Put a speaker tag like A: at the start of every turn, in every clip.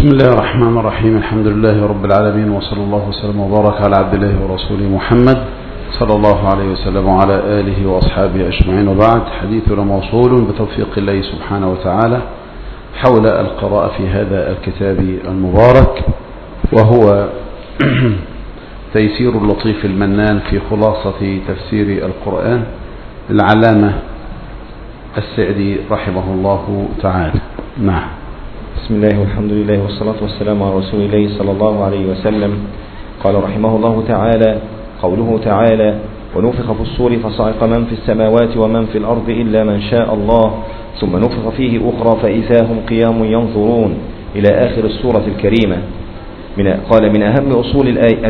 A: بسم الله الرحمن الرحيم. الحمد لله رب العالمين، وصلى الله وسلم وبارك على عبد الله ورسوله محمد صلى الله عليه وسلم وعلى آله وأصحابه أجمعين، وبعد. حديثنا موصول بتوفيق الله سبحانه وتعالى حول القراءة في هذا الكتاب المبارك، وهو تيسير اللطيف المنان في خلاصة تفسير القرآن للعلامة السعدي رحمه الله تعالى. نعم.
B: بسم الله والحمد لله والصلاة والسلام على رسول الله صلى الله عليه وسلم. قال رحمه الله تعالى: قوله تعالى: ونفخ في الصور فصعق من في السماوات ومن في الأرض إلا من شاء الله ثم نفخ فيه أخرى فإذا هم قيام ينظرون، إلى آخر السورة الكريمة. قال: من أهم أصول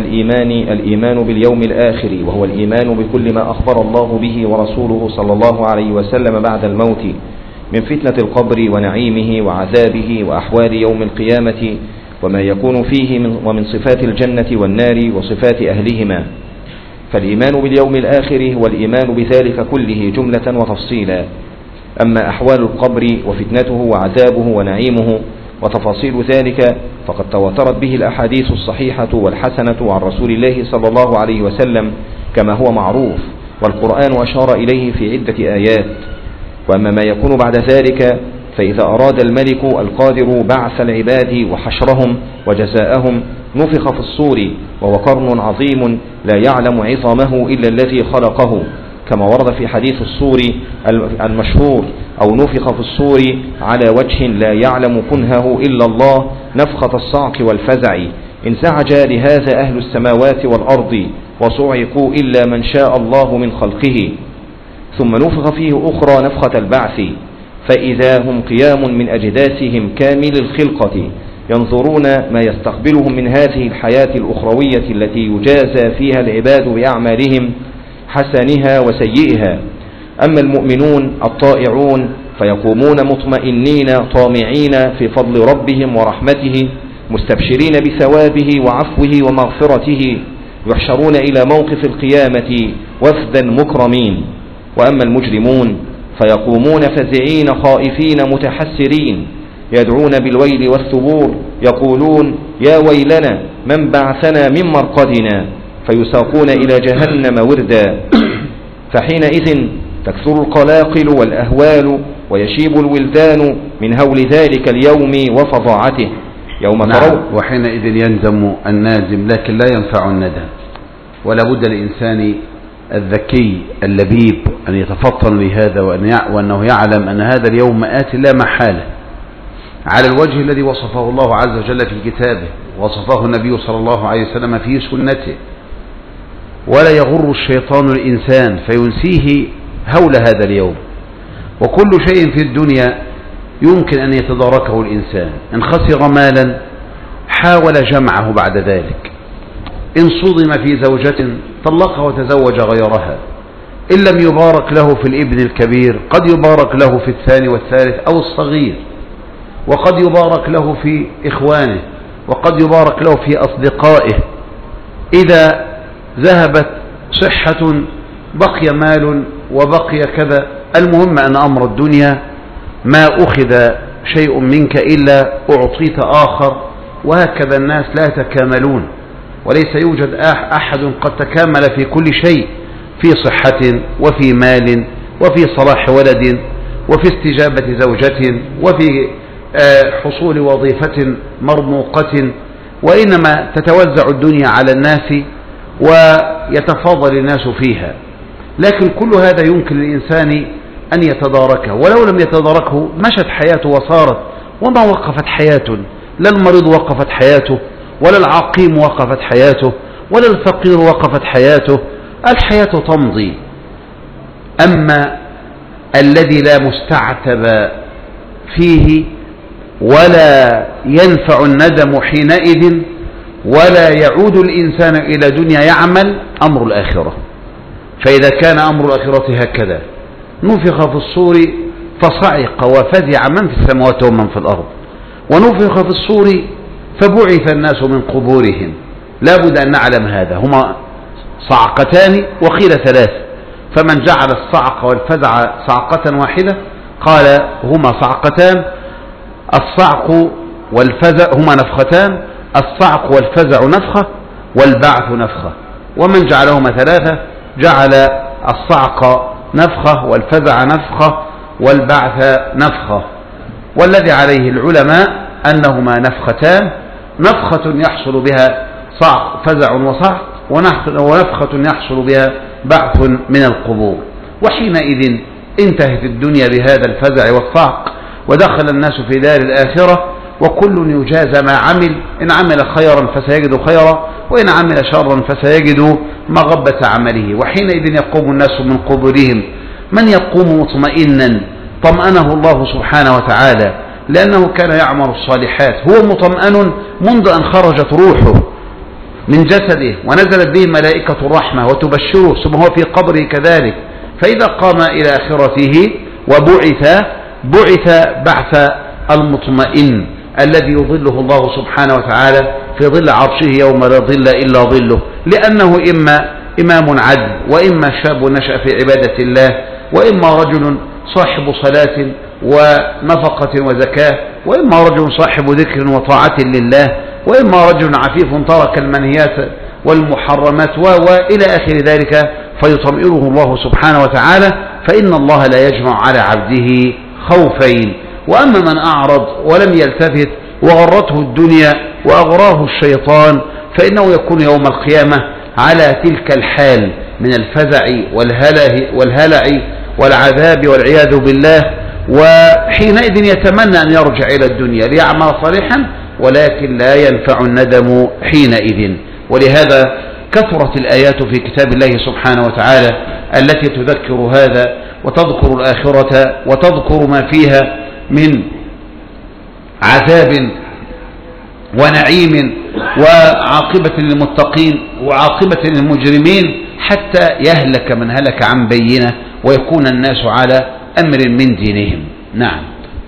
B: الإيمان باليوم الآخر، وهو الإيمان بكل ما أخبر الله به ورسوله صلى الله عليه وسلم بعد الموت من فتنة القبر ونعيمه وعذابه وأحوال يوم القيامة وما يكون فيه ومن صفات الجنة والنار وصفات أهلهما. فالإيمان باليوم الآخر هو الإيمان بذلك كله جملة وتفصيلا. أما أحوال القبر وفتنته وعذابه ونعيمه وتفاصيل ذلك فقد تواترت به الأحاديث الصحيحة والحسنة عن رسول الله صلى الله عليه وسلم كما هو معروف، والقرآن أشار إليه في عدة آيات. وأما ما يكون بعد ذلك فإذا أراد الملك القادر بعث العباد وحشرهم وجزاءهم نفخ في الصور، وهو قرن عظيم لا يعلم عظمه إلا الذي خلقه، كما ورد في حديث الصور المشهور: أو نفخ في الصور على وجه لا يعلم كنهه إلا الله نفخة الصعق والفزع، انزعج لهذا أهل السماوات والأرض وصعقوا إلا من شاء الله من خلقه. ثم نفخ فيه أخرى نفخة البعث، فإذا هم قيام من أجداثهم كامل الخلقة ينظرون ما يستقبلهم من هذه الحياة الأخروية التي يجازى فيها العباد بأعمالهم حسنها وسيئها. أما المؤمنون الطائعون فيقومون مطمئنين طامعين في فضل ربهم ورحمته، مستبشرين بثوابه وعفوه ومغفرته، يحشرون إلى موقف القيامة وفدا مكرمين. وأما المجرمون فيقومون فزعين خائفين متحسرين، يدعون بالويل والثبور، يقولون: يا ويلنا من بعثنا من مرقدنا، فيساقون إلى جهنم وردا. فحينئذ تكثر القلاقل والأهوال ويشيب الولدان من هول ذلك اليوم وفظاعته. يوم ترون.
A: وحينئذ يندم النادم، لكن لا ينفع الندم. ولا بد الإنسان الذكي اللبيب أن يتفطن لهذا، وأنه يعلم أن هذا اليوم آت لا محالة، على الوجه الذي وصفه الله عز وجل في كتابه، وصفه النبي صلى الله عليه وسلم في سنته. ولا يغر الشيطان الإنسان فينسيه هول هذا اليوم. وكل شيء في الدنيا يمكن أن يتداركه الإنسان. إن خسر مالا حاول جمعه بعد ذلك، إن صدم في زوجة طلقها وتزوج غيرها، إن لم يبارك له في الابن الكبير قد يبارك له في الثاني والثالث أو الصغير، وقد يبارك له في إخوانه، وقد يبارك له في أصدقائه. إذا ذهبت صحة بقي مال وبقي كذا. المهم أن أمر الدنيا ما أخذ شيء منك إلا أعطيت آخر، وهكذا الناس لا يتكاملون، وليس يوجد أحد قد تكامل في كل شيء، في صحة وفي مال وفي صلاح ولد وفي استجابة زوجة وفي حصول وظيفة مرموقة، وإنما تتوزع الدنيا على الناس ويتفاضل الناس فيها. لكن كل هذا يمكن للإنسان أن يتداركه، ولو لم يتداركه مشت حياته وصارت، وما وقفت حياته. لا المريض وقفت حياته، ولا العقيم وقفت حياته، ولا الفقير وقفت حياته. الحياة تمضي. أما الذي لا مستعتب فيه ولا ينفع الندم حينئذ، ولا يعود الإنسان إلى دنيا يعمل، أمر الآخرة. فإذا كان أمر الآخرة هكذا: نفخ في الصور فصعق وفزع من في السماوات ومن في الأرض، ونفخ في الصور فبعث الناس من قبورهم. لا بد أن نعلم هذا، هما صعقتان وقيل ثلاث، فمن جعل الصعق والفزع صعقة واحدة قال هما صعقتان. الصعق والفزع هما نفختان، الصعق والفزع نفخة والبعث نفخة، ومن جعلهما ثلاثة جعل الصعق نفخة والفزع نفخة والبعث نفخة. والذي عليه العلماء أنهما نفختان، نفخة يحصل بها فزع وصعق، ونفخة يحصل بها بعث من القبور. وحينئذ انتهت الدنيا بهذا الفزع والصعق، ودخل الناس في دار الآخرة، وكل يجازى ما عمل، إن عمل خيرا فسيجد خيرا، وإن عمل شرا فسيجد مغبة عمله. وحينئذ يقوم الناس من قبورهم، من يقوم مطمئنا طمأنه الله سبحانه وتعالى لأنه كان يعمل الصالحات، هو مطمئن منذ أن خرجت روحه من جسده ونزلت به ملائكة الرحمة وتبشره، ثم هو في قبره كذلك. فإذا قام إلى آخرته بعث بعث المطمئن الذي يظله الله سبحانه وتعالى في ظل عرشه يوم لا ظل إلا ظله، لأنه إما إمام عدل، وإما شاب نشأ في عبادة الله، وإما رجل صاحب صلاة ونفقة وزكاة، وإما رجل صاحب ذكر وطاعة لله، وإما رجل عفيف ترك المنهيات والمحرمات وإلى آخر ذلك، فيطمئنه الله سبحانه وتعالى. فإن الله لا يجمع على عبده خوفين. وأما من أعرض ولم يلتفت وغرته الدنيا وأغراه الشيطان، فإنه يكون يوم القيامة على تلك الحال من الفزع والهلع والعذاب والعياذ بالله. وحينئذ يتمنى أن يرجع إلى الدنيا ليعمل صالحا، ولكن لا ينفع الندم حينئذ. ولهذا كثرت الآيات في كتاب الله سبحانه وتعالى التي تذكر هذا وتذكر الآخرة وتذكر ما فيها من عذاب ونعيم وعاقبة للمتقين وعاقبة للمجرمين، حتى يهلك من هلك عن بينه ويكون الناس على أمر من دينهم. نعم.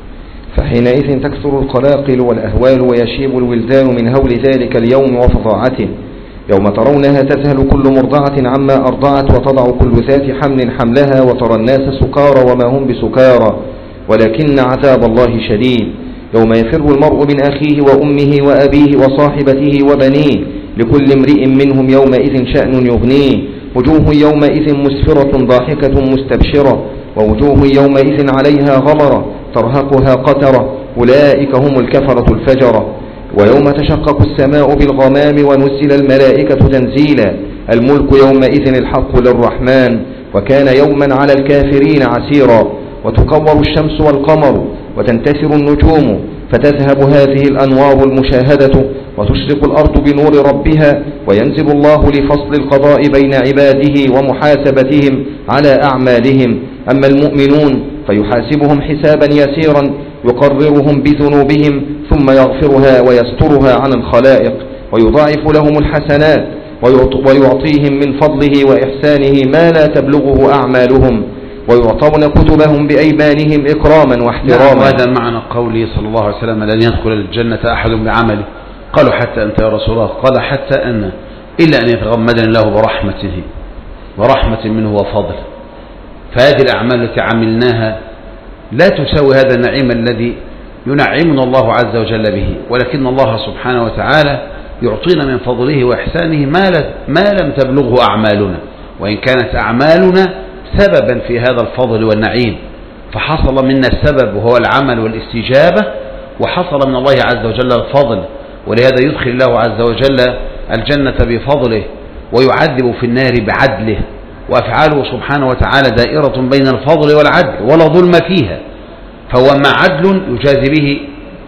B: فحينئذ تكثر القلاقل والأهوال ويشيب الولدان من هول ذلك اليوم وفظاعته، يوم ترونها تذهل كل مرضعة عما أرضعت وتضع كل ذات حمل حملها، وترى الناس سكارى وما هم بسكارى ولكن عذاب الله شديد. يوم يفر المرء من أخيه وأمه وأبيه وصاحبته وبنيه، لكل امرئ منهم يومئذ شأن يغنيه. وجوه يومئذ مسفرة ضاحكة مستبشرة، ووجوه يومئذ عليها غبرة ترهقها قترة، أولئك هم الكفرة الفجرة. ويوم تشقق السماء بالغمام ونزل الملائكة تنزيلا، الملك يومئذ الحق للرحمن، وكان يوما على الكافرين عسيرا. وتكور الشمس والقمر وتنتثر النجوم، فتذهب هذه الأنوار المشاهدة، وتشرق الأرض بنور ربها، وينزل الله لفصل القضاء بين عباده ومحاسبتهم على أعمالهم. أما المؤمنون فيحاسبهم حسابا يسيرا يقررهم بذنوبهم، ثم يغفرها ويسترها عن الخلائق، ويضاعف لهم الحسنات، ويعطيهم من فضله وإحسانه ما لا تبلغه أعمالهم، ويعطون كتبهم بأيمانهم إكراما واحتراما.
A: هذا معنى قوله صلى الله عليه وسلم: لن يدخل الجنة أحد بعمله. قالوا: حتى أنت يا رسول الله؟ قال: حتى أنا، إلا أن يتغمدني الله برحمته، ورحمة منه وفضل. فهذه الأعمال التي عملناها لا تساوي هذا النعيم الذي ينعمنا الله عز وجل به، ولكن الله سبحانه وتعالى يعطينا من فضله وإحسانه ما لم تبلغه أعمالنا، وإن كانت أعمالنا سببا في هذا الفضل والنعيم. فحصل منا السبب وهو العمل والاستجابة، وحصل من الله عز وجل الفضل، ولهذا يدخل الله عز وجل الجنة بفضله، ويعذب في النار بعدله. وأفعاله سبحانه وتعالى دائرة بين الفضل والعدل ولا ظلم فيها، فهو ما عدل يجازي به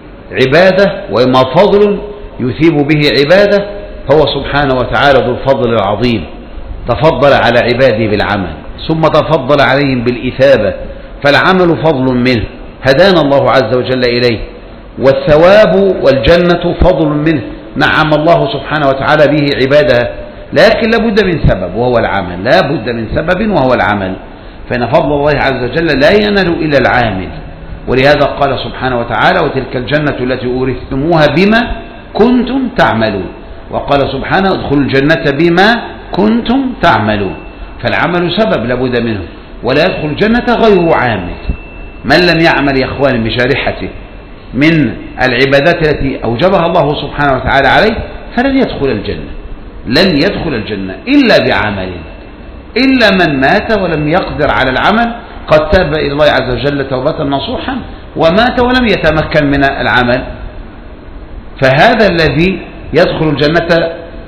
A: عباده، وإما فضل يثيب به عباده، فهو سبحانه وتعالى ذو الفضل العظيم. تفضل على عباده بالعمل، ثم تفضل عليهم بالإثابة، فالعمل فضل منه هدانا الله عز وجل إليه، والثواب والجنة فضل منه نعم الله سبحانه وتعالى به عباده. لكن لابد من سبب وهو العمل، لابد من سبب وهو العمل، فإن فضل الله عز وجل لا ينال إلا العامل. ولهذا قال سبحانه وتعالى: وتلك الجنة التي أورثتموها بما كنتم تعملون. وقال سبحانه: ادخلوا الجنة بما كنتم تعملون. فالعمل سبب لابد منه، ولا يدخل الجنة غير عامل. من لم يعمل يا إخوان بجارحته من العبادات التي أوجبها الله سبحانه وتعالى عليه فلن يدخل الجنة، لن يدخل الجنة إلا بعمل، إلا من مات ولم يقدر على العمل، قد تاب إلى الله عز وجل توبة نصوحا ومات ولم يتمكن من العمل، فهذا الذي يدخل الجنة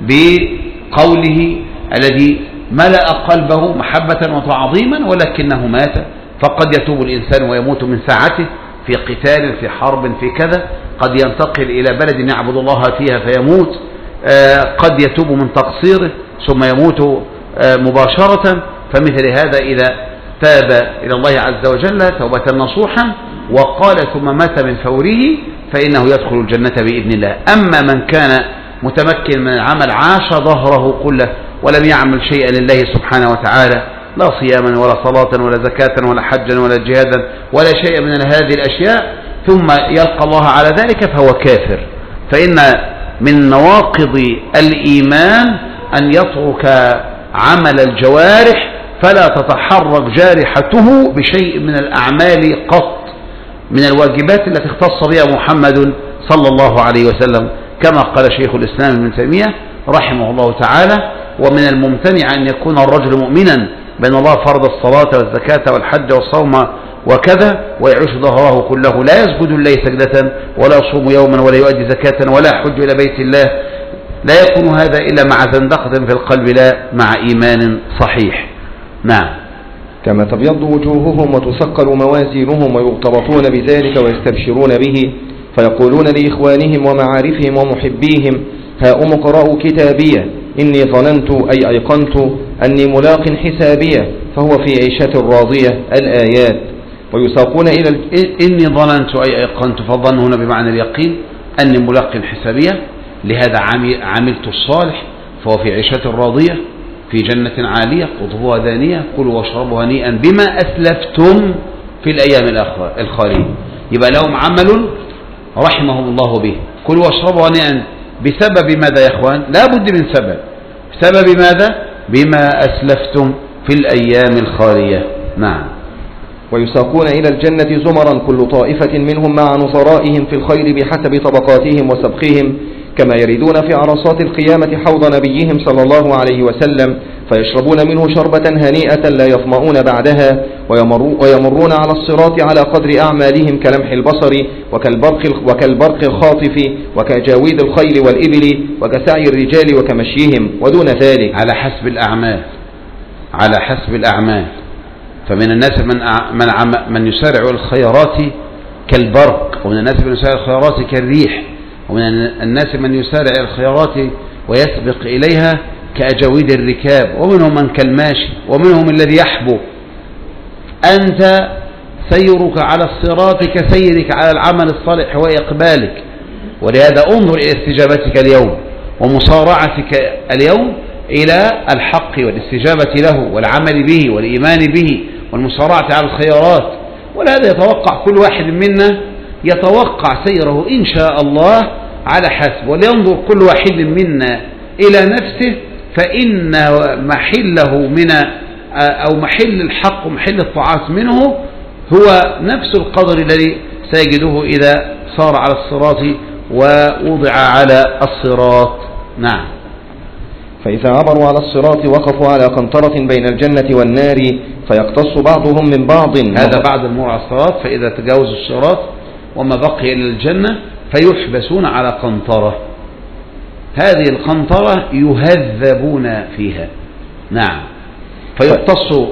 A: بقوله الذي ملأ قلبه محبة وتعظيما ولكنه مات. فقد يتوب الإنسان ويموت من ساعته في قتال، في حرب، في كذا، قد ينتقل إلى بلد يعبد الله فيها فيموت، قد يتوب من تقصيره ثم يموت مباشرة. فمثل هذا إذا تاب إلى الله عز وجل توبة نصوحا وقال ثم مات من فوره فإنه يدخل الجنة بإذن الله. أما من كان متمكن من العمل عاش ظهره كله ولم يعمل شيئا لله سبحانه وتعالى، لا صياما ولا صلاة ولا زكاة ولا حجا ولا جهادا ولا شيء من هذه الأشياء، ثم يلقى الله على ذلك فهو كافر. فإن من نواقض الإيمان أن يترك عمل الجوارح فلا تتحرك جارحته بشيء من الأعمال قط من الواجبات التي اختص بها محمد صلى الله عليه وسلم، كما قال شيخ الإسلام ابن تيمية رحمه الله تعالى: ومن الممتنع أن يكون الرجل مؤمنا بأن الله فرض الصلاة والزكاة والحج والصوم وكذا ويعيش ظهره كله لا يسجد لله سجدة ولا يصوم يوما ولا يؤدي زكاة ولا يحج إلى بيت الله، لا يكون هذا إلا مع زندقة في القلب لا مع إيمان صحيح. نعم.
B: كما تبيض وجوههم وتثقل موازينهم ويغتبطون بذلك ويستبشرون به، فيقولون لإخوانهم ومعارفهم ومحبيهم: هاؤم اقرأوا كتابيه إني ظننت أي أيقنت أني ملاق حسابيه فهو في عيشة راضية. الآيات. ويساقون إلى
A: إني ظننت أي أيقنت، فالظن هنا بمعنى اليقين، أني ملاق حسابيه، لهذا عملت الصالح فهو في عيشة راضية في جنة عالية قطوفها دانية كلوا واشربوا هنيئا بما أسلفتم في الأيام الخالية. يبقى لهم عمل رحمهم الله به، كلوا واشربوا هنيئا بسبب ماذا يا إخوان؟ لا بد من سبب. بسبب ماذا؟ بما أسلفتم في الأيام الخالية. نعم.
B: ويساقون إلى الجنة زمرا كل طائفة منهم مع نظرائهم في الخير بحسب طبقاتهم وسبقهم، كما يردون في عرصات القيامة حوض نبيهم صلى الله عليه وسلم فيشربون منه شربة هنيئة لا يظمؤون بعدها، ويمرون على الصراط على قدر أعمالهم كلمح البصر وكالبرق الخاطف وكجاويد الخيل والإبل وكسعي الرجال وكمشيهم ودون ذلك،
A: على حسب الأعمال. على حسب الأعمال. فمن الناس من يسارع الخيرات كالبرق، ومن الناس من يسارع الخيرات كالريح، ومن الناس من يسارع الخيرات ويسبق إليها كأجاويد الركاب، ومنهم من كالماشي، ومنهم الذي يحبو. أنت سيرك على الصراط كسيرك على العمل الصالح وإقبالك، ولهذا انظر إلى استجابتك اليوم ومصارعتك اليوم إلى الحق والاستجابة له والعمل به والإيمان به والمصارعة على الخيرات. ولهذا يتوقع كل واحد منا يتوقع سيره إن شاء الله على حسب، ولينظر كل واحد منا إلى نفسه، فإن محله من أو محل الحق ومحل الطاعات منه هو نفس القدر الذي سيجده إذا صار على الصراط ووضع على الصراط. نعم.
B: فإذا عبروا على الصراط وقفوا على قنطرة بين الجنة والنار فيقتص بعضهم من بعض.
A: هذا بعد المرور على الصراط، فإذا تجاوزوا الصراط وما بقي إلى الجنة فيحبسون على قنطرة، هذه القنطرة يهذبون فيها. نعم. فيقتص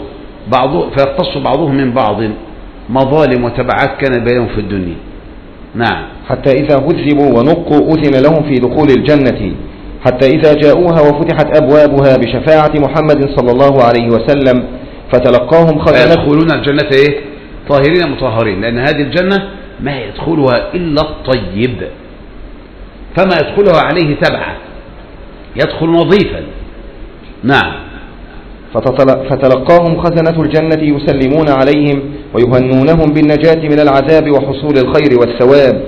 A: بعضهم من بعض مظالم وتبعات كانت بينهم في الدنيا. نعم.
B: حتى إذا هذبوا ونقوا أذن لهم في دخول الجنة، حتى إذا جاءوها وفتحت أبوابها بشفاعة محمد صلى الله عليه وسلم فتلقاهم خزنة.
A: يدخلون الجنة طاهرين مطهرين، لأن هذه الجنة ما يدخلها إلا الطيب، فما يدخلها عليه تبعا، يدخل نظيفا. نعم.
B: فتلقاهم خزنة الجنة يسلمون عليهم ويهنونهم بالنجاة من العذاب وحصول الخير والثواب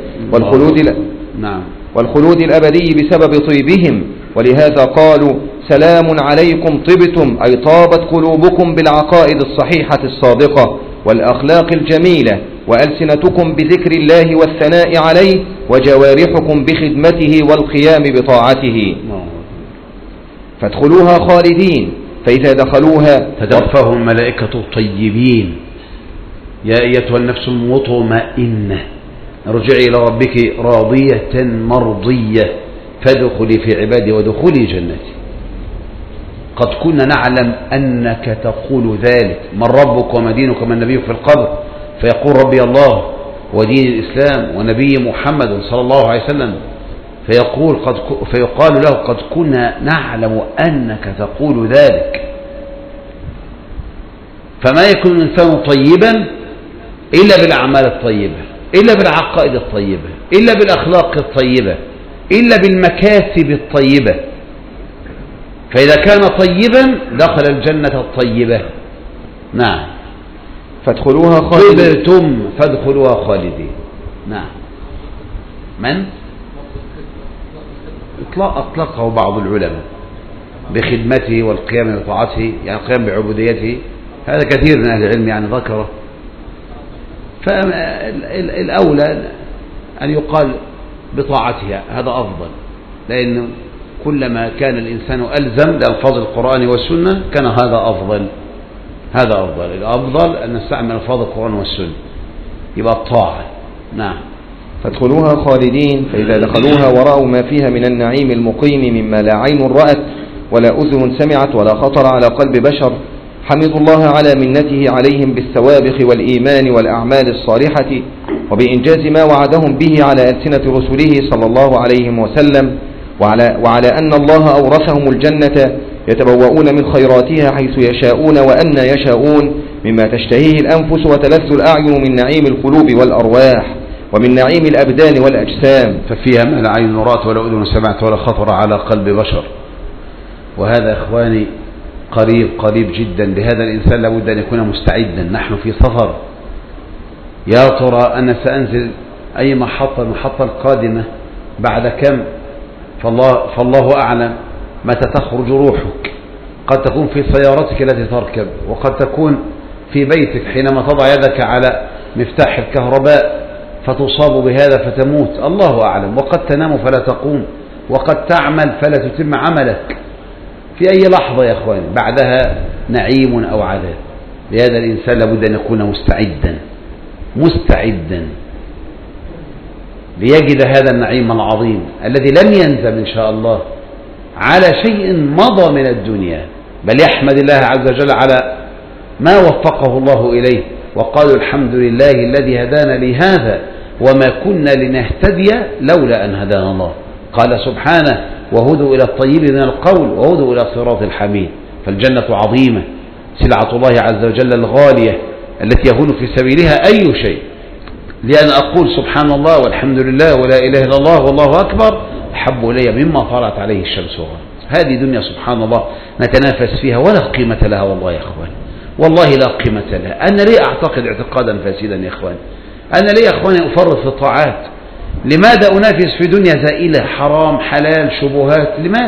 B: والخلود الأبدي بسبب طيبهم، ولهذا قالوا: سلام عليكم طبتم، أي طابت قلوبكم بالعقائد الصحيحة الصادقة والأخلاق الجميلة وألسنتكم بذكر الله والثناء عليه، وجوارحكم بخدمته والقيام بطاعته. فادخلوها خالدين، فإذا دخلوها
A: تتوفاهم الملائكة الطيبين. يا أيتها النفس المطمئنة ارجعي إلى ربك راضية مرضية فادخلي في عبادي وادخلي جنتي. قد كنا نعلم أنك تقول ذلك. من ربك وما دينك وما نبيك في القبر؟ فيقول ربي الله ودين الإسلام ونبي محمد صلى الله عليه وسلم، فيقال له قد كنا نعلم أنك تقول ذلك. فما يكون الإنسان طيبا إلا بالأعمال الطيبة، إلا بالعقائد الطيبة، إلا بالأخلاق الطيبة، إلا بالمكاسب الطيبة. فإذا كان طيبا دخل الجنة الطيبة. نعم.
B: فادخلوها خالدين.
A: طبتم فادخلوها خالدين. نعم. من أطلقه بعض العلماء بخدمته والقيام بطاعته، يعني القيام بعبوديته. هذا كثير من أهل العلم يعني ذكره. فالأولى أن يقال بطاعتها، هذا أفضل، لأن كلما كان الإنسان ألزم لألفاظ القرآن والسنة كان هذا أفضل. هذا أفضل. الأفضل أن نستعمل ألفاظ القرآن والسنة، يبقى الطاعة. نعم.
B: فادخلوها خالدين، فإذا دخلوها ورأوا ما فيها من النعيم المقيم مما لا عين رأت ولا أذن سمعت ولا خطر على قلب بشر، حمدوا الله على منته عليهم بالسوابق والإيمان والأعمال الصالحة، وبإنجاز ما وعدهم به على ألسنة رسله صلى الله عليه وسلم، وعلى أن الله أورثهم الجنة يتبوؤون من خيراتها حيث يشاءون وأن يشاءون، مما تشتهيه الأنفس وتلذ الأعين من نعيم القلوب والأرواح ومن نعيم الأبدان والأجسام.
A: ففيها ما لا عين رأت ولا أذن سمعت ولا خطر على قلب بشر. وهذا إخواني قريب جدا. لهذا الإنسان لابد أن يكون مستعدا. نحن في سفر، يا ترى أنا سأنزل أي المحطة القادمة بعد كم؟ فالله أعلم متى تخرج روحك. قد تكون في سيارتك التي تركب، وقد تكون في بيتك حينما تضع يدك على مفتاح الكهرباء فتصاب بهذا فتموت، الله أعلم. وقد تنام فلا تقوم، وقد تعمل فلا تتم عملك في أي لحظة يا أخواني، بعدها نعيم أو عذاب. لهذا الإنسان لابد أن يكون مستعدا ليجد هذا النعيم العظيم الذي لن ينزل إن شاء الله على شيء مضى من الدنيا، بل يحمد الله عز وجل على ما وفقه الله إليه. وقالوا الحمد لله الذي هدانا لهذا وما كنا لنهتدي لولا أن هدانا الله. قال سبحانه وهدوا إلى الطيب من القول وهدوا إلى صراط الحميد. فالجنة عظيمة، سلعة الله عز وجل الغالية التي يهون في سبيلها أي شيء. لأن أقول سبحان الله والحمد لله ولا إله إلا الله والله أكبر أحب إلي مما طلعت عليه الشمس وغربت. هذه دنيا سبحان الله نتنافس فيها ولا قيمة لها والله يا أخوان، والله لا قيمة لها. أنا ليه أعتقد اعتقادا فاسدا يا أخوان؟ أنا ليه يا أخواني أفرط في الطاعات؟ لماذا أنافس في دنيا زائلة، حرام حلال شبهات؟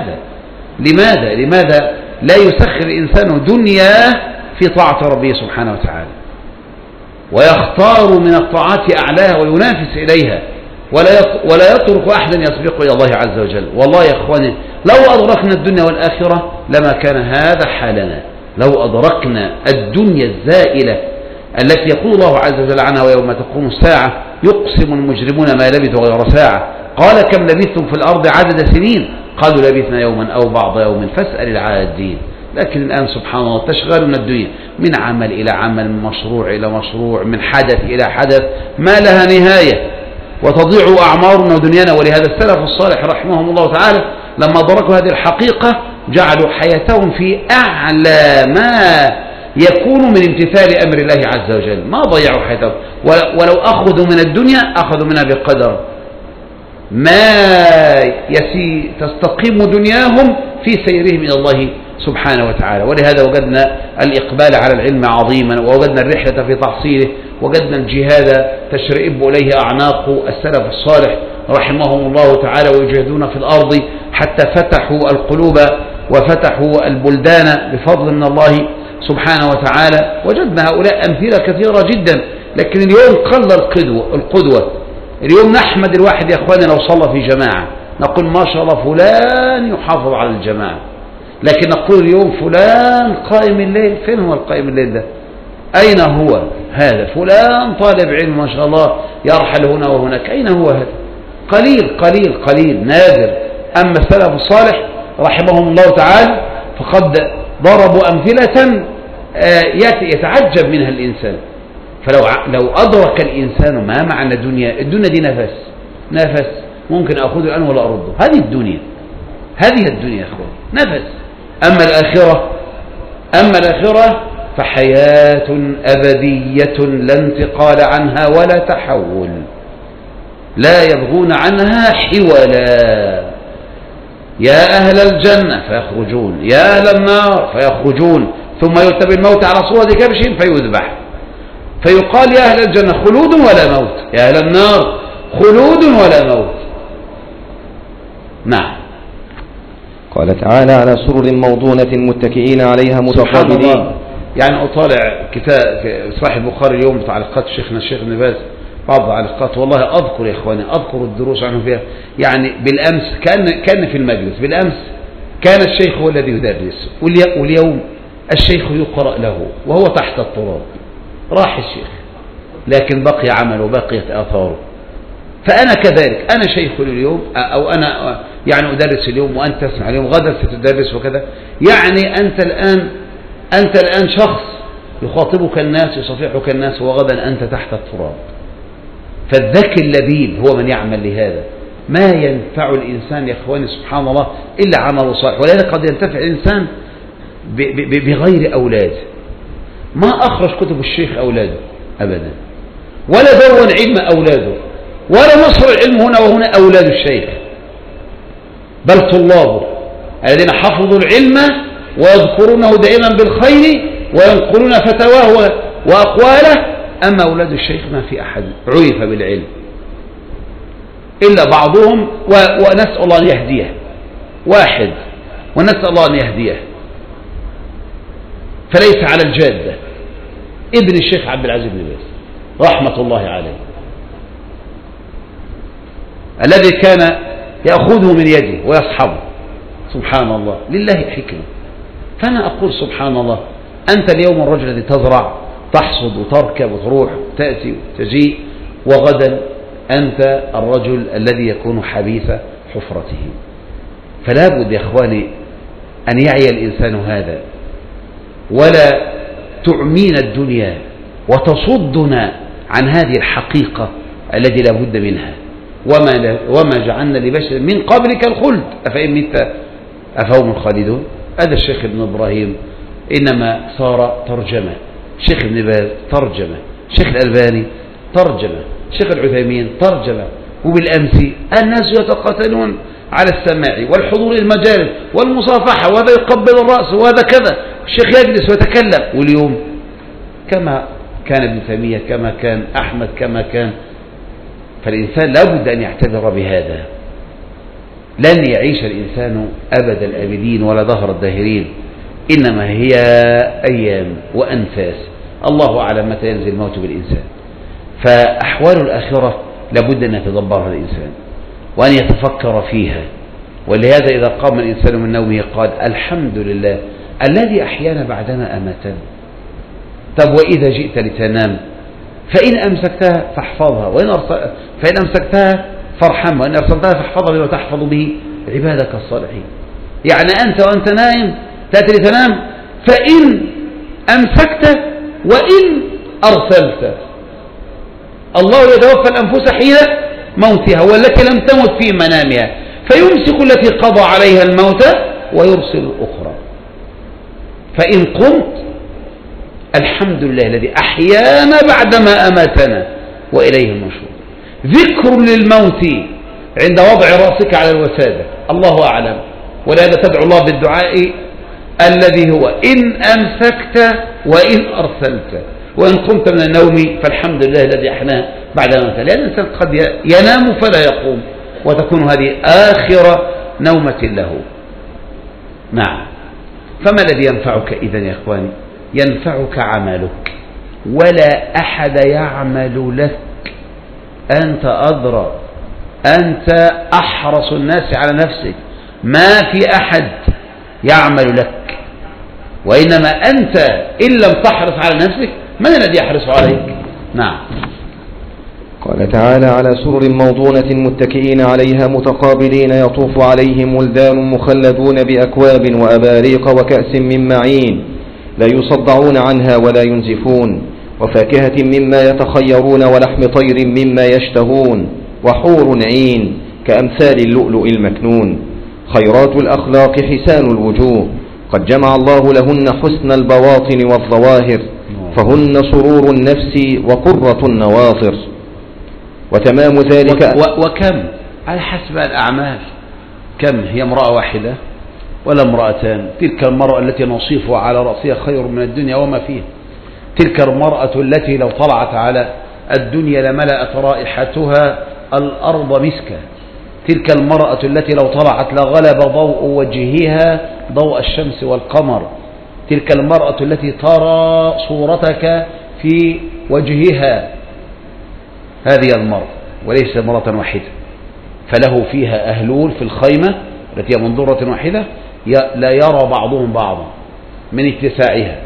A: لماذا لا يسخر الإنسان دنياه في طاعة ربه سبحانه وتعالى، ويختار من الطاعات أعلاها وينافس إليها، ولا يترك أحدا يسبق إلى الله عز وجل؟ والله يا أخواني لو أدركنا الدنيا والآخرة لما كان هذا حالنا. لو أدركنا الدنيا الزائلة التي يقول الله عز وجل عنها ويوم تقوم الساعة يقسم المجرمون ما لبثوا غير ساعة. قال كم لبثتم في الأرض عدد سنين؟ قالوا لبثنا يوما أو بعض يوم فاسأل العادين. لكن الآن سبحان الله تشغلنا الدنيا من عمل إلى عمل، من مشروع إلى مشروع، من حدث إلى حدث ما لها نهاية، وتضيع أعمارنا ودنيانا. ولهذا السلف الصالح رحمهم الله تعالى لما دركوا هذه الحقيقة جعلوا حياتهم في أعلى ما يكون من امتثال أمر الله عز وجل، ما ضيعوا حياتهم. ولو أخذوا من الدنيا أخذوا منها بقدر ما تستقيم دنياهم في سيرهم إلى الله سبحانه وتعالى. ولهذا وجدنا الإقبال على العلم عظيما، ووجدنا الرحلة في تحصيله، وجدنا الجهاد تشرئب إليه أعناق السلف الصالح رحمهم الله تعالى، ويجاهدون في الأرض حتى فتحوا القلوب وفتحوا البلدان بفضل من الله سبحانه وتعالى. وجدنا هؤلاء أمثلة كثيرة جدا لكن اليوم قل القدوة. اليوم نحمد الواحد يا أخواني لو صلى في جماعة، نقول ما شاء الله فلان يحافظ على الجماعة، لكن نقول اليوم فلان قائم الليل. فين هو القائم الليل ده؟ أين هو هذا؟ فلان طالب علم ما شاء الله يرحل هنا وهناك، أين هو هذا؟ قليل قليل قليل، نادر. أما السلف الصالح رحمهم الله تعالى فقد ضربوا أمثلة يتعجب منها الإنسان. فلو أدرك الإنسان ما معنى الدنيا دي نفس ممكن أخذه الآن ولا أرده. هذه الدنيا يا أخوان، نفس. أما الآخرة فحياة أبدية لا انتقال عنها ولا تحول، لا يبغون عنها حولا. يا أهل الجنة فيخرجون، يا أهل النار فيخرجون، ثم يؤتى بالموت على صورة كبش فيذبح، فيقال يا أهل الجنة خلود ولا موت، يا أهل النار خلود ولا موت. نعم.
B: قال تعالى على سرر موضونة متكئين عليها متقابلين.
A: يعني أطالع كتاب صحيح البخاري اليوم تعليقات شيخنا الشيخ ابن باز، بعض التعليقات والله أذكر يا إخواني الدروس عنه فيها. يعني بالأمس كان في المجلس، بالأمس كان الشيخ هو الذي يدرس، واليوم الشيخ يقرأ له وهو تحت التراب. راح الشيخ لكن بقي عمله وبقيت آثاره. فأنا كذلك، أنا شيخ اليوم أو أنا يعني أدرس اليوم وأنت تسمع اليوم، غدا ستدرس وكذا. يعني أنت الآن شخص يخاطبك الناس يصفحك الناس، وغدا أنت تحت التراب. فالذكي اللبيب هو من يعمل لهذا. ما ينفع الإنسان يا إخواني سبحان الله إلا عمله صالح. ولذلك قد ينتفع الإنسان بغير أولاد. ما أخرج كتب الشيخ أولاده أبدا، ولا دون علم أولاده، ولا نصر العلم هنا وهنا أولاد الشيخ، بل طلابه الذين حفظوا العلم ويذكرونه دائما بالخير وينقلون فتواه وأقواله. أما أولاد الشيخ ما في أحد عرف بالعلم إلا بعضهم، ونسأل الله أن يهديه واحد، ونسأل الله أن يهديه. فليس على الجادة ابن الشيخ عبد العزيز بن باز رحمة الله عليه، الذي كان يأخذه من يده ويصحبه. سبحان الله، لله حكمة. فأنا أقول سبحان الله، أنت اليوم الرجل الذي تزرع تحصد وتركب وتروح وتأتي وتجيء، وغدا أنت الرجل الذي يكون حبيث حفرته. فلا بد يا إخواني أن يعي الإنسان هذا، ولا تعمينا الدنيا وتصدنا عن هذه الحقيقة التي لا بد منها. وما جعلنا لبشر من قبلك الخلد أفإن مت أفهم الخالدون. هذا الشيخ ابن إبراهيم إنما صار ترجمة، شيخ ابن باز ترجمة، شيخ الألباني ترجمة، شيخ العثيمين ترجمة. وبالأمس الناس يتقاتلون على السماع والحضور المجالس والمصافحة، وهذا يقبل الرأس وهذا كذا، الشيخ يجلس ويتكلم. واليوم كما كان ابن تيمية، كما كان أحمد، كما كان. فالإنسان لا بد أن يعتبر بهذا. لن يعيش الإنسان أبد الآبدين ولا دهر الداهرين، إنما هي أيام وأنفاس، الله أعلم متى ينزل الموت بالإنسان. فأحوال الآخرة لابد أن يتدبرها الإنسان وأن يتفكر فيها. ولهذا إذا قام الإنسان من نومه قال الحمد لله الذي أحيانا بعدما أماتنا. طب وإذا جئت لتنام فإن أمسكتها فاحفظها، فإن أمسكتها فارحمها، وإن أرسلتها فاحفظها بما تحفظ به عبادك الصالحين. يعني أنت وأنت نائم تأتي لتنام، فإن أمسكت وإن أرسلت. الله يتوفى الأنفس حين موتها والتي لم تمت في منامها، فيمسك التي قضى عليها الموت ويرسل الأخرى. فإن قمت الحمد لله الذي أحيانا بعدما أماتنا وإليه النشور. ذكر للموت عند وضع رأسك على الوسادة، الله أعلم. ولهذا تدعو الله بالدعاء الذي هو إن أمسكت وإن أرسلت، وإن قمت من النوم فالحمد لله الذي أحيانا بعدما أماتنا. لأن الإنسان قد ينام فلا يقوم، وتكون هذه آخر نومة له. نعم. فما الذي ينفعك إذن يا إخواني؟ ينفعك عملك، ولا أحد يعمل لك، أنت أدرى، أنت أحرص الناس على نفسك، ما في أحد يعمل لك، وإنما أنت إن لم تحرص على نفسك من الذي يحرص عليك؟ نعم.
B: قال تعالى: على سرر موضونة متكئين عليها متقابلين يطوف عليهم ولدان مخلدون بأكواب وأباريق وكأس من معين لا يصدعون عنها ولا ينزفون، وفاكهة مما يتخيرون ولحم طير مما يشتهون، وحور عين كأمثال اللؤلؤ المكنون، خيرات الأخلاق حسان الوجوه، قد جمع الله لهن حسن البواطن والظواهر، فهن سرور النفس وقرة النواظر. وتمام ذلك
A: وكم على حسب الأعمال، كم هي امرأة واحدة ولا امرأتان؟ تلك المرأة التي نصيفها على رأسها خير من الدنيا وما فيها، تلك المرأة التي لو طلعت على الدنيا لملأت رائحتها الأرض مسكا، تلك المرأة التي لو طلعت لغلب ضوء وجهها ضوء الشمس والقمر، تلك المرأة التي ترى صورتك في وجهها، هذه المرأة، وليس مرأة واحدة، فله فيها أهلون في الخيمة التي هي منظورة واحدة لا يرى بعضهم بعضا من اتساعها.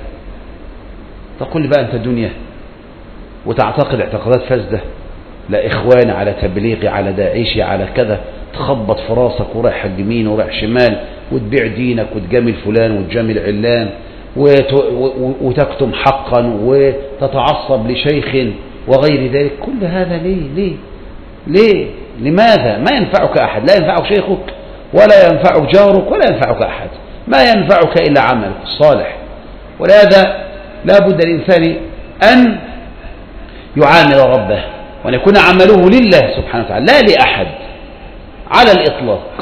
A: تقول بقى أنت دنيا وتعتقد اعتقادات فاسدة، لا إخوان على تبليغي على داعشي على كذا، تخبط في راسك ورايح يمين ورايح شمال، وتبيع دينك وتجامل فلان وتجامل علان، وتكتم حقا وتتعصب لشيخ وغير ذلك. كل هذا ليه؟ لماذا؟ ما ينفعك أحد، لا ينفعك شيخك ولا ينفعك جارك ولا ينفعك أحد، ما ينفعك إلا عملك الصالح. ولهذا لا بد الإنسان أن يعامل ربه وأن يكون عمله لله سبحانه وتعالى لا لأحد على الإطلاق.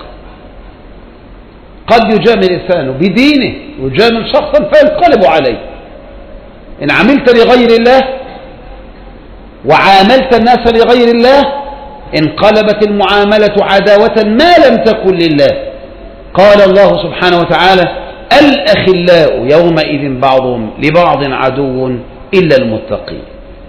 A: قد يجامل الإنسان بدينه، يجامل شخصا فينقلب عليه. إن عملت لغير الله وعاملت الناس لغير الله انقلبت المعاملة عداوة ما لم تكن لله. قال الله سبحانه وتعالى: الأخلاء يومئذ بعضهم لبعض عدو إلا المتقين.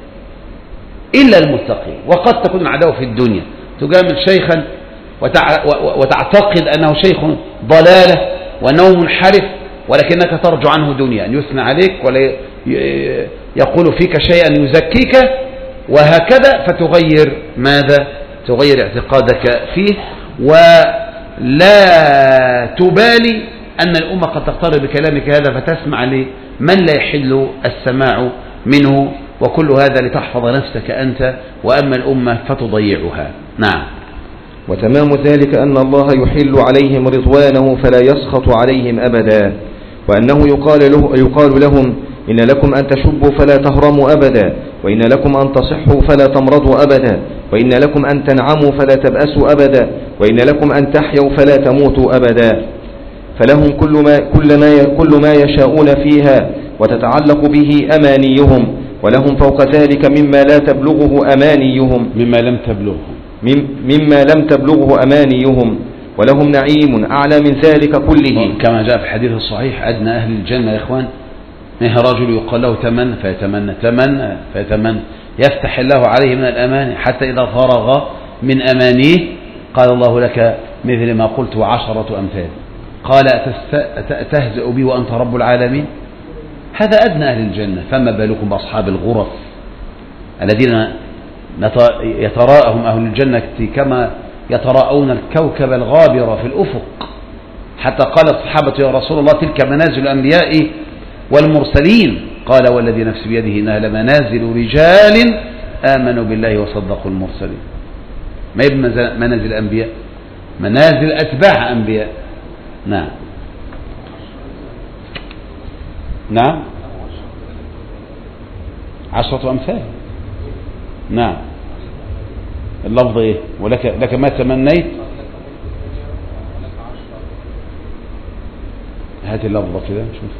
A: وقد تكون عداوة في الدنيا، تجامل شيخا وتعتقد أنه شيخ ضلالة وأنه منحرف، ولكنك ترجو عنه دنيا، أن يثنى عليك ولا يقول فيك شيئا يزكيك، وهكذا فتغير ماذا؟ تغير اعتقادك فيه، ولا تبالي أن الأمة قد تقترب بكلامك هذا فتسمع لمن لا يحل السماع منه، وكل هذا لتحفظ نفسك أنت، وأما الأمة فتضيعها. نعم.
B: وتمام ذلك أن الله يحل عليهم رضوانه فلا يسخط عليهم أبدا، وأنه يقال لهم: إن لكم أن تشبوا فلا تهرموا أبدا، وإن لكم أن تصحوا فلا تمرضوا أبدا، وإن لكم أن تنعموا فلا تبأسوا أبدا، وإن لكم أن تحيوا فلا تموتوا أبدا. فلهم كل ما يشاءون فيها وتتعلق به أمانيهم، ولهم فوق ذلك مما لا تبلغه أمانيهم، مما لم تبلغه أمانيهم، ولهم نعيم أعلى من ذلك كله،
A: كما جاء في الحديث الصحيح: أدنى أهل الجنة يا إخوان منها رجل يقال له تمن فيتمنى يفتح الله عليه من الأمان حتى إذا فرغ من أمانيه قال الله لك مثل ما قلت 10 أمثال. قال: أتهزأ بي وأنت رب العالمين؟ هذا أدنى أهل الجنة، فما بالكم بأصحاب الغرف الذين يتراءهم أهل الجنة كما يتراءون الكوكب الغابر في الأفق، حتى قال الصحابة: يا رسول الله تلك منازل الأنبياء والمرسلين. قال: والذي نفسي بيده إنها لمنازل رجال آمنوا بالله وصدقوا المرسلين. ما هي منازل الأنبياء؟ منازل أتباع أنبياء. نعم 10 أمثال. نعم. اللفظ إيه؟ ولك ما تمنيت. هات اللفظة كده شوف.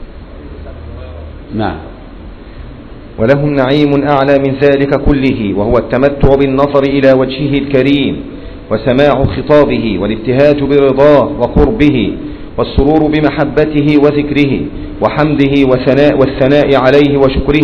A: نعم.
B: ولهم نعيم أعلى من ذلك كله، وهو التمتع بالنظر إلى وجهه الكريم، وسماع خطابه، والابتهاج برضاه وقربه، والسرور بمحبته وذكره وحمده والثناء عليه وشكره،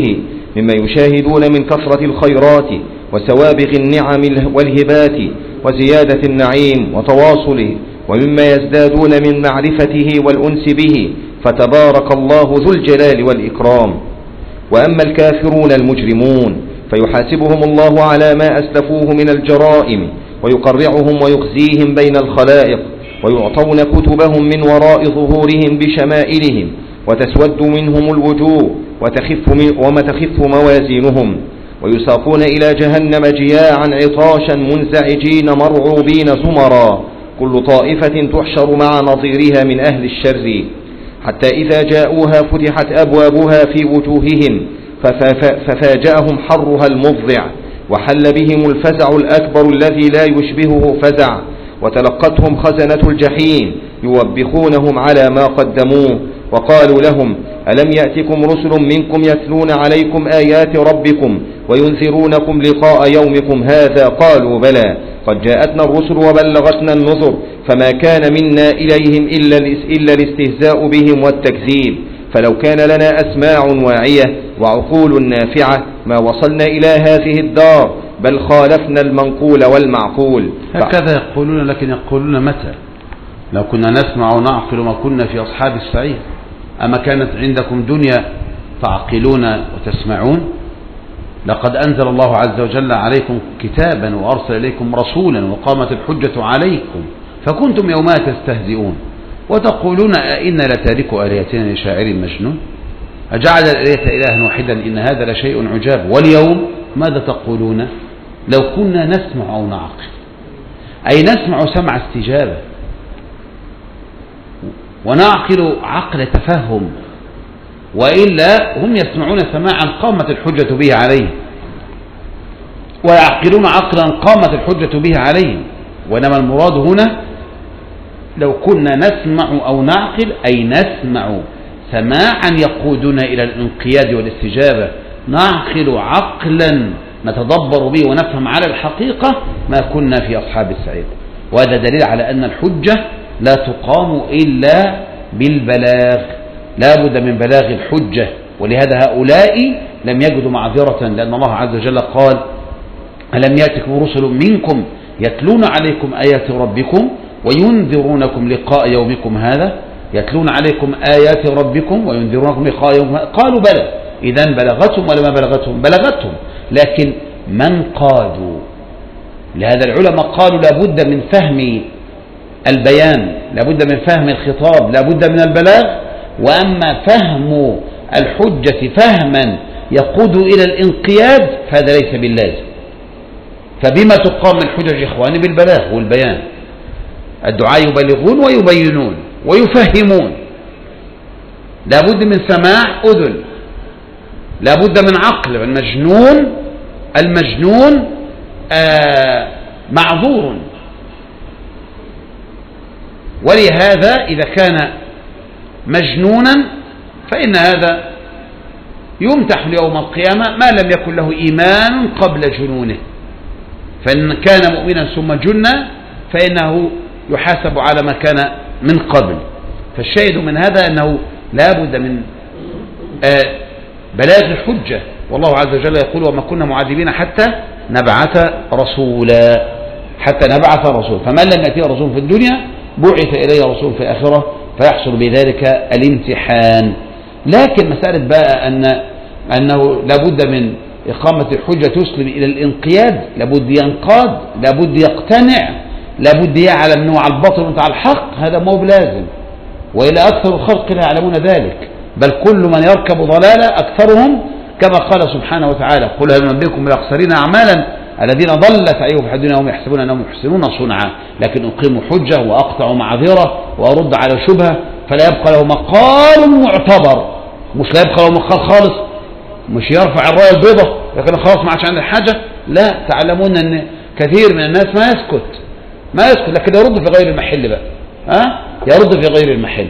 B: مما يشاهدون من كثرة الخيرات وسوابغ النعم والهبات وزيادة النعيم وتواصله، ومما يزدادون من معرفته والأنس به، فتبارك الله ذو الجلال والإكرام. وأما الكافرون المجرمون فيحاسبهم الله على ما أسلفوه من الجرائم، ويقرعهم ويخزيهم بين الخلائق، ويعطون كتبهم من وراء ظهورهم بشمائلهم، وتسود منهم الوجوه وتخف موازينهم، ويساقون إلى جهنم جياعا عطاشا منزعجين مرعوبين زمرا، كل طائفة تحشر مع نظيرها من أهل الشر، حتى إذا جاءوها فتحت أبوابها في وجوههم ففاجأهم حرها المفضع، وحل بهم الفزع الأكبر الذي لا يشبهه فزع، وتلقتهم خزنة الجحيم يوبخونهم على ما قدموه، وقالوا لهم: ألم يأتكم رسل منكم يتلون عليكم آيات ربكم وينذرونكم لقاء يومكم هذا؟ قالوا: بلى، قد جاءتنا الرسل وبلغتنا النذر، فما كان منا إليهم إلا الاستهزاء بهم والتكذيب، فلو كان لنا أسماع واعية وعقول نافعة ما وصلنا إلى هذه الدار، بل خالفنا المنقول والمعقول.
A: هكذا يقولون، لكن يقولون متى؟ لو كنا نسمع ونعقل ما كنا في أصحاب السعير. أما كانت عندكم دنيا تعقلون وتسمعون؟ لقد أنزل الله عز وجل عليكم كتابا وأرسل إليكم رسولا وقامت الحجة عليكم فكنتم يومها تستهزئون وتقولون أئنا لتاركوا آلهتنا لشاعر مجنون أجعل الآلهة إلها واحدا إن هذا لشيء عجاب. واليوم ماذا تقولون؟ لو كنا نسمع أو نعقل، أي نسمع سمع استجابة ونعقل عقل تفهم، وإلا هم يسمعون سماعا قامت الحجة به عليهم ويعقلون عقلا قامت الحجة به عليهم. وإنما المراد هنا لو كنا نسمع أو نعقل، أي نسمع سماعا يقودنا إلى الانقياد والاستجابة، نعقل عقلا نتدبر به ونفهم على الحقيقة، ما كنا في أصحاب السعير. وهذا دليل على أن الحجة لا تقام إلا بالبلاغ، لا بد من بلاغ الحجة. ولهذا هؤلاء لم يجدوا معذرة، لأن الله عز وجل قال: ألم يأتكم رسل منكم يتلون عليكم آيات ربكم وينذرونكم لقاء يومكم هذا. يتلون عليكم آيات ربكم وينذرونكم لقاء يومكم هذا. قالوا: بلى. إذن بلغتهم ولا ما بلغتهم؟ بلغتهم، لكن من قادوا؟ لهذا العلماء قالوا لابد من فهم البيان، لابد من فهم الخطاب، لابد من البلاغ. وأما فهم الحجة فهما يقود إلى الانقياد فهذا ليس باللازم. فبما تقام الحجج إخواني؟ بالبلاغ والبيان. الدعاء يبلغون ويبينون ويفهمون. لابد من سماع أذن، لابد من عقل. المجنون معذور، ولهذا إذا كان مجنونا فإن هذا يمتح يوم القيامة ما لم يكن له إيمان قبل جنونه. فإن كان مؤمنا ثم جن فإنه يحاسب على ما كان من قبل. فالشاهد من هذا أنه لا بد من بلاغ الحجة. والله عز وجل يقول: وما كنا معذبين حتى نبعث رسولا، حتى نبعث رسول. فمن لم يأتيه رسول في الدنيا بعث إليه رسول في الآخرة فيحصل بذلك الامتحان. لكن مسألة بقى أنه لابد من إقامة الحجة تسلم إلى الانقياد، لابد ينقاد، لابد يقتنع، لابد يعلم أنه على الباطل وأنت على الحق، هذا مو بلازم. وإلى أكثر الخلق لا يعلمون ذلك، بل كل من يركب ضلالة أكثرهم كما قال سبحانه وتعالى: قل هل ننبئكم بالأخسرين أعمالا الذين ضل سعيهم في الدنيا وهم يحسبون أنهم يحسنون صنعا. لكن أقيم حجة وأقطع معذرة وأرد على شبهة فلا يبقى له مقال معتبر. مش لا يبقى له مقال خالص، مش يرفع الراية البيضة لكن خلاص ما عادش عنده حاجة. لا، تعلمون أن كثير من الناس ما يسكت لكن يرد في غير المحل بقى، يرد في غير المحل.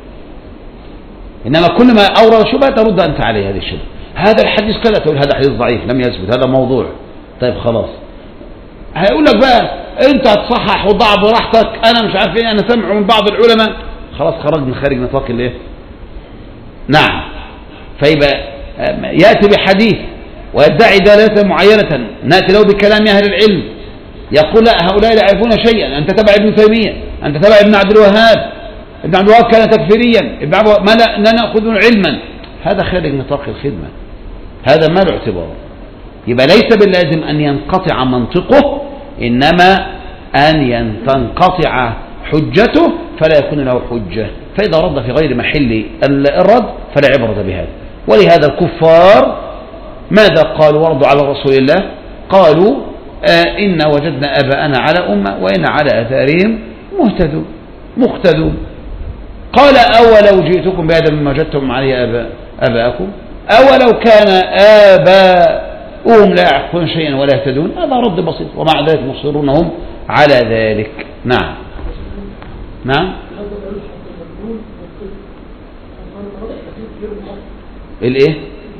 A: إنما كل ما أورد شبهة ترد أنت عليه هذه الشبهة. هذا الحديث كذا، تقول هذا حديث ضعيف لم يثبت، هذا موضوع. طيب خلاص، هيقول لك بقى انت هتصحح وضع براحتك، انا مش عارف ايه، انا سمع من بعض العلماء. خلاص خرج من خارج نطاق الايه؟ نعم. فيبقى يأتي بحديث ويدعي دلالة معينة نأتي له بكلام أهل العلم يقول لا هؤلاء لا يعرفون شيئا، أنت تبع ابن تيمية، أنت تبع ابن عبد الوهاب، ابن عبد الوهاب كان تكفيريا، ما لا نأخذ علما، هذا خارج نطاق الخدمة، هذا ما له اعتبار. يبقى ليس باللازم أن ينقطع منطقه، إنما أن تنقطع حجته فلا يكون له حجة، فإذا رد في غير محل الرد فلا عبرة بهذا. ولهذا الكفار ماذا قالوا وردوا على رسول الله؟ قالوا إن وجدنا آباءنا على أمة وإن على آثارهم مقتدون. قال أولو جئتكم بهذا مما وجدتم عليه آباءكم أولو كان آباؤهم لا يعقلون شيئا ولا يهتدون. هذا رد بسيط، ومع ذلك مصرون هم على ذلك. نعم الايه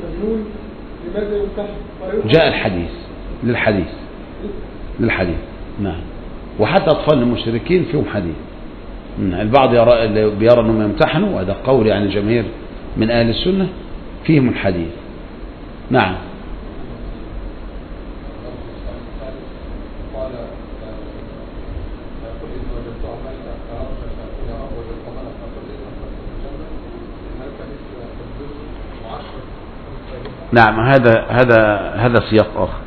A: جاء الحديث للحديث نعم. وحتى أطفال المشركين فيهم حديث. البعض بيرى أنهم يمتحنوا، وهذا قول يعني جماهير من أهل السنة فيهم الحديث. نعم. نعم هذا سياق آخر.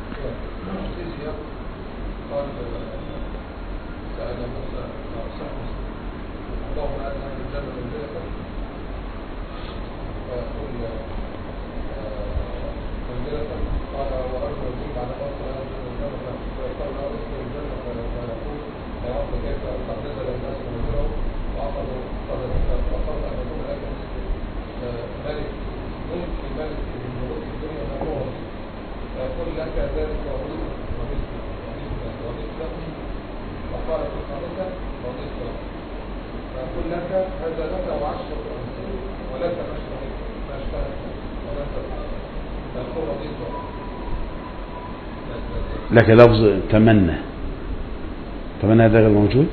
A: لكن لفظ تمنى هذا غير موجود.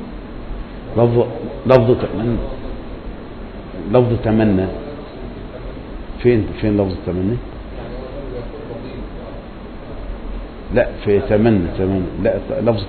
A: لفظ تمنى فين لفظ تمنى؟ لا في تمنى لا لفظ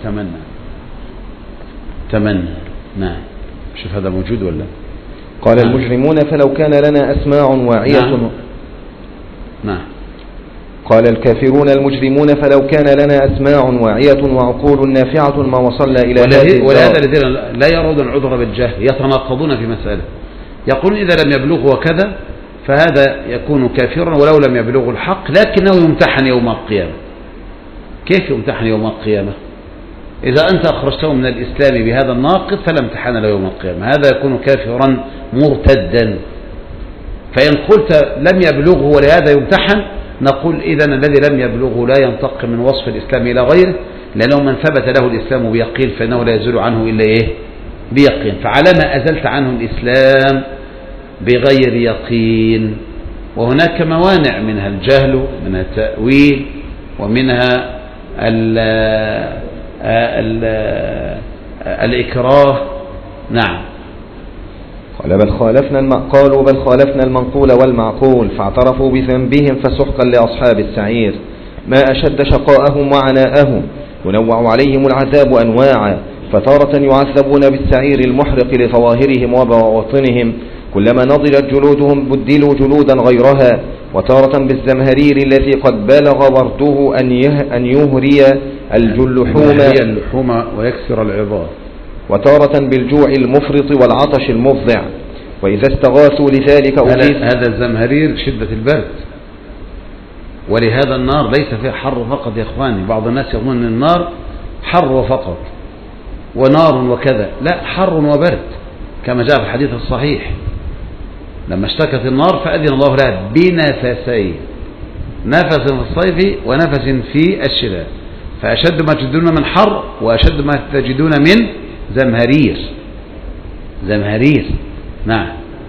A: تمنى. نعم شوف هذا موجود ولا؟
B: قال المجرمون فلو كان لنا أسماع واعية.
A: نعم.
B: قال الكافرون المجرمون فلو كان لنا أسماع واعية وعقول نافعة ما وصلنا إلى هذه.
A: ولهذا الذين لا يرون العذر بالجهل يتناقضون في مسألة، يقولون إذا لم يبلغوا وكذا فهذا يكون كافرا ولو لم يبلغوا الحق، لكنه يمتحن يوم القيامة. كيف يمتحن يوم القيامة؟ إذا أنت أخرجته من الإسلام بهذا الناقض فلا امتحان له يوم القيامة، هذا يكون كافرا مرتدا. فإن قلت لم يبلغه ولهذا يمتحن، نقول إذن الذي لم يبلغه لا ينتقل من وصف الإسلام إلى غيره، لأنه من ثبت له الإسلام بيقين فإنه لا يزول عنه إلا بيقين. فعلما أزلت عنه الإسلام بغير يقين. وهناك موانع، منها الجهل، منها التأويل، ومنها الإكراه. نعم.
B: قالوا بل خالفنا المنقول والمعقول فاعترفوا بذنبهم فسحقا لأصحاب السعير. ما أشد شقاءهم وعناءهم، ينوع عليهم العذاب أنواعا، فتارة يعذبون بالسعير المحرق لظواهرهم وبواطنهم، كلما نضجت جلودهم بدلوا جلودا غيرها، وتارة بالزمهرير الذي قد بلغ برده أن يهري اللحوم
A: ويكسر العظام،
B: وتارة بالجوع المفرط والعطش المفضع. وإذا استغاثوا لذلك
A: هذا الزمهرير شدة البرد، ولهذا النار ليس فيها حر فقط يا إخواني. بعض الناس يظنون أن النار حر فقط ونار وكذا، لا، حر وبرد كما جاء في الحديث الصحيح. لما اشتكت النار فأذن الله لها بنفسين، نفس في الصيف ونفس في الشتاء، فأشد ما تجدون من حر وأشد ما تجدون من زمهرير. نعم.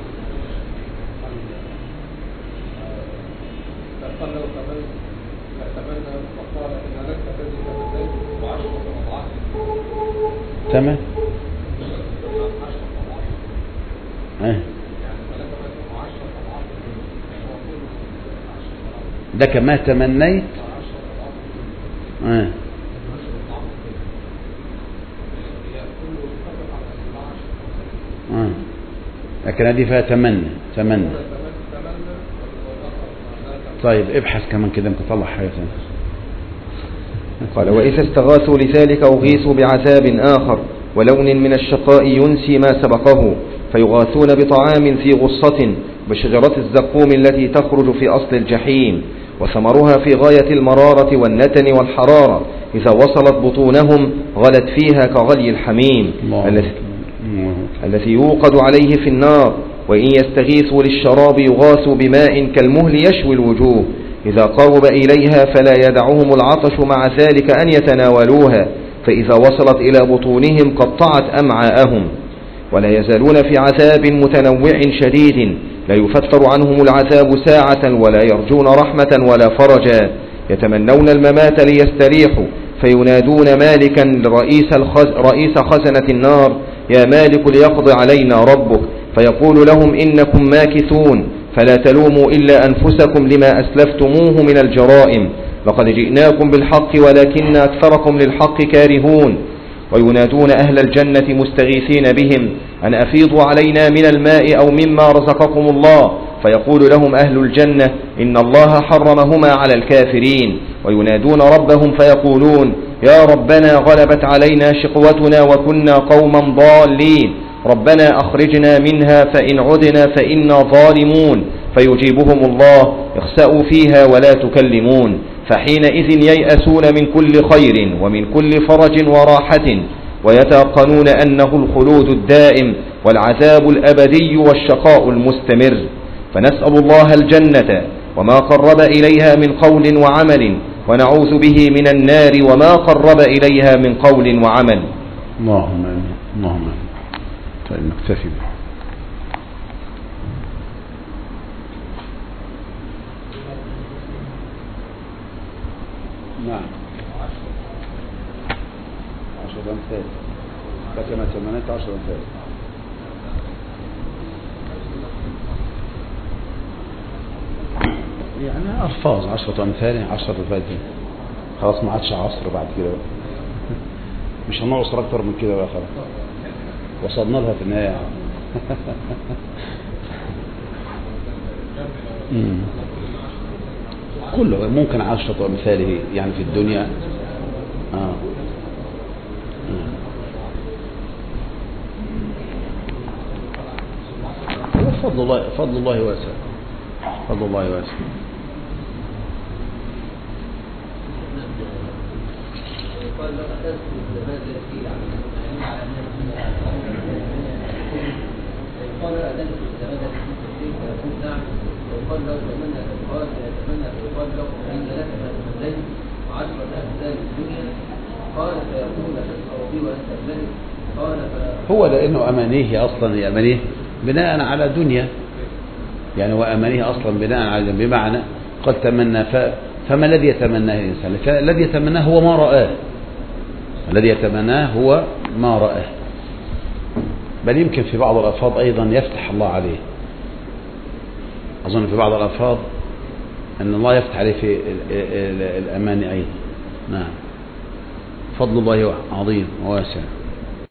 A: تمام. ده كما تمنيت. لكن هذه فيها تمنى. طيب ابحث كمان كده ممكن تطلع حاجة ثانية.
B: قال وإذا استغاثوا لذلك أغيثوا بعذاب آخر ولون من الشقاء ينسي ما سبقه، فيغاثون بطعام في غصة بشجرة الزقوم التي تخرج في أصل الجحيم، وثمرها في غاية المرارة والنتن والحرارة، إذا وصلت بطونهم غلت فيها كغلي الحميم الذي يوقد عليه في النار. وإن يستغيثوا للشراب يغاثوا بماء كالمهل يشوي الوجوه، إذا قرب إليها فلا يدعهم العطش مع ذلك أن يتناولوها، فإذا وصلت إلى بطونهم قطعت أمعاءهم. ولا يزالون في عذاب متنوع شديد، لا يفتر عنهم العذاب ساعة ولا يرجون رحمة ولا فرجا. يتمنون الممات ليستريحوا، فينادون مالكا رئيس خزنة النار: يا مالك ليقضي علينا ربك، فيقول لهم إنكم ماكثون، فلا تلوموا إلا أنفسكم لما أسلفتموه من الجرائم، لقد جئناكم بالحق ولكن أكثركم للحق كارهون. وينادون أهل الجنة مستغيثين بهم أن أفيضوا علينا من الماء أو مما رزقكم الله، فيقول لهم أهل الجنة إن الله حرمهما على الكافرين. وينادون ربهم فيقولون: يا ربنا غلبت علينا شقوتنا وكنا قوما ضالين، ربنا أخرجنا منها فإن عدنا فإنا ظالمون. فيجيبهم الله: اخسأوا فيها ولا تكلمون. فحينئذ ييأسون من كل خير ومن كل فرج وراحة، ويتيقنون أنه الخلود الدائم والعذاب الأبدي والشقاء المستمر. فنسأل الله الجنة وما قرب إليها من قول وعمل، ونعوذ به من النار وما قرب إليها من قول وعمل.
A: اللهم آمين. اللهم آمين. طيب نكتفي به. نعم 10 أمثال كما تمنيت 10 أمثال. يعني ألفاظ 10 أمثال 10 أمثال دي خلاص ما عادش عصر بعد كده بقى. مش هنعصر أكتر من كده بقى، خلاص وصلنا لها في النهاية. كله ممكن 10 أمثاله يعني في الدنيا. فضل الله واسع. فضل الله واسع. هو لأنه أمانيه أصلا، هي أمانيه بناء على دنيا، يعني وأمانيه أصلا بناء على دنيا، بمعنى قد تمنى فما الذي يتمناه الإنسان؟ الذي يتمناه هو ما رآه، الذي يتمناه هو ما رآه. بل يمكن في بعض الألفاظ أيضا يفتح الله عليه، أظن في بعض الألفاظ أن الله يفتح عليه في الأمان أيضا. نعم، فضل الله عظيم وواسع.